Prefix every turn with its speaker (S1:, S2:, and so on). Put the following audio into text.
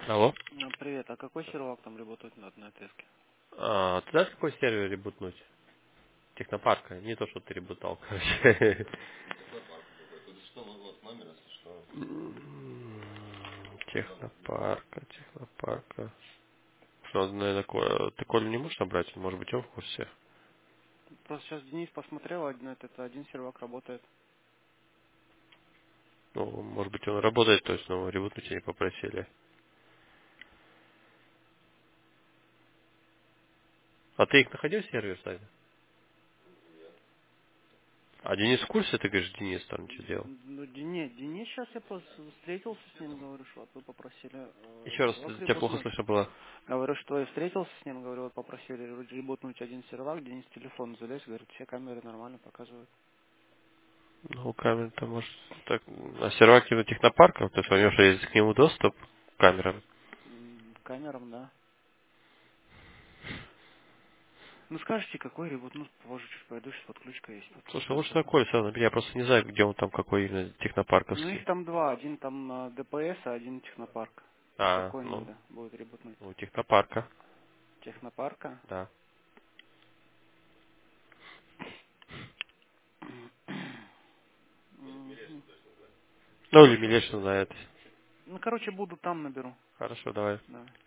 S1: Алло.
S2: Привет, а какой сервак там работает на теске?
S1: Ты знаешь, какой сервер ребутнуть? Технопарка. Не то, что ты ребутал, короче. Технопарка. Что, наверное, ты Колю не можешь набрать? Может быть, он в курсе?
S2: Просто сейчас Денис посмотрел, один сервак работает.
S1: Ну, может быть, он работает, то есть, но ребутнуть не попросили. А ты их находил сервер, Саня? А Денис в курсе? Ты говоришь, Денис там что делал?
S2: Ну, Денис сейчас я просто встретился с ним, говорю, что вот вы попросили
S1: Еще раз,
S2: сервак
S1: тебя плохо
S2: ребутнуть.
S1: слышно было.
S2: Говорю, что я встретился с ним, говорю, вот попросили ребутнуть один сервак, Денис в телефон залез, говорит, все камеры нормально показывают.
S1: Ну, камера-то может... Так, а сервак на технопарка, то есть у него же есть к нему доступ к камерам.
S2: К камерам, да. Ну скажите, какой ребут, ну позже чуть пойду, сейчас подключка есть,
S1: Слушай,
S2: там
S1: лучше на
S2: что-то.
S1: Коле сразу набери. Я просто не знаю, где он там, какой именно
S2: Ну их
S1: технопарковский.
S2: там два, один там ДПС, а один технопарк. Какой
S1: Ну,
S2: надо будет ребутнуть?
S1: у технопарка,
S2: Технопарка.
S1: да.
S2: Мгм.
S1: Ну, или Милешин знает.
S2: Ну, короче, буду там наберу.
S1: Хорошо, давай.
S2: Да.